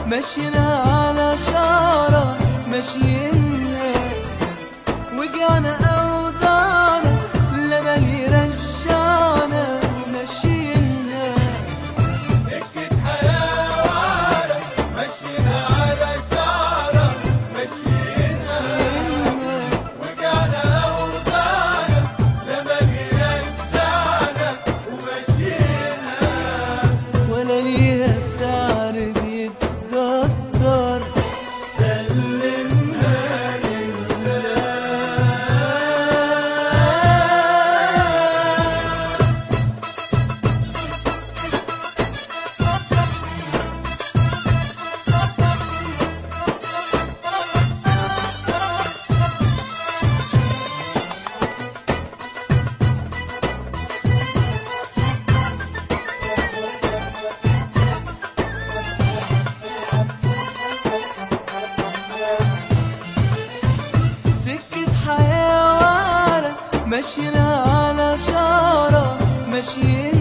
مشينا على شارة ماشيينها، وجعنا أوضاعنا لمن يرجعنا ماشيينها. سكة حياة وعالم مشينا على شارة ماشيينها، وجعنا أوضاعنا لمن يرجعنا وماشيينها. ولا ليها سعر بيتقدر، سلمنا لله. سكة حياة وعالم ماشينا على شارة ماشيين